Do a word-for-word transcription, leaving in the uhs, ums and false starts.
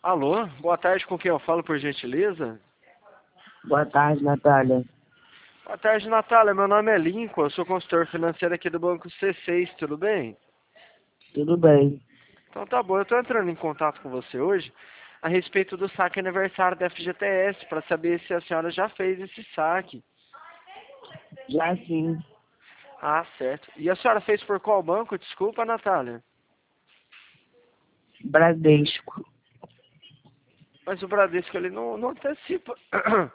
Alô, boa tarde, com quem eu falo, por gentileza? Boa tarde, Natália. Boa tarde, Natália. Meu nome é Lincoln, eu sou consultor financeiro aqui do Banco C seis, tudo bem? Tudo bem? Então tá bom, eu tô entrando em contato com você hoje a respeito do saque aniversário da F G T S, para saber se a senhora já fez esse saque. Já sim. Ah, certo. E a senhora fez por qual banco? Desculpa, Natália. Bradesco. Mas o Bradesco ele não, não antecipa